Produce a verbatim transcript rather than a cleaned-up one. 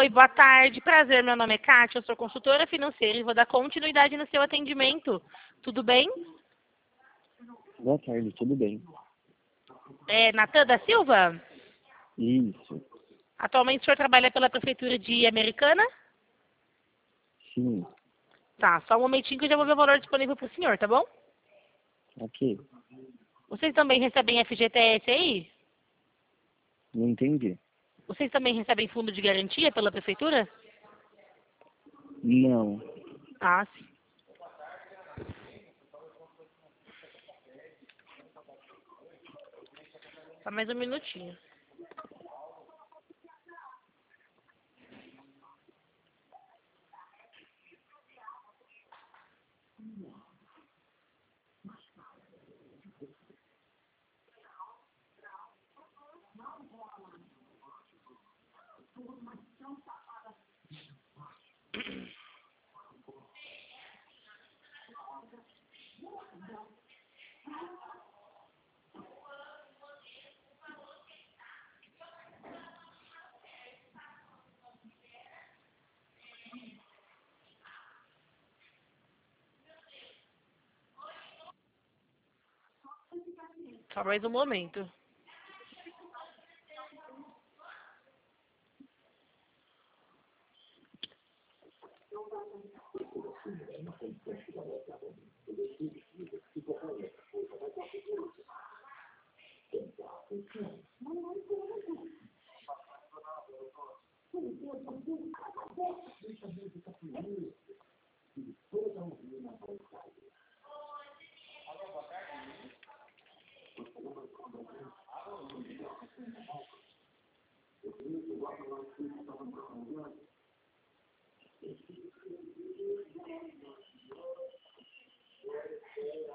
Oi, boa tarde. Prazer, meu nome é Kátia, eu sou consultora financeira e vou dar continuidade no seu atendimento. Tudo bem? Boa tarde, tudo bem? É Natan da Silva? Isso, Atualmente o senhor trabalha pela Prefeitura de Americana? sim, Tá, só um momentinho que eu já vou ver o valor disponível para o senhor, tá bom? ok. Vocês também recebem F G T S aí? Não entendi. Vocês também recebem fundo de garantia pela Prefeitura? Não, Ah, sim. Só mais um minutinho. Só mais um momento.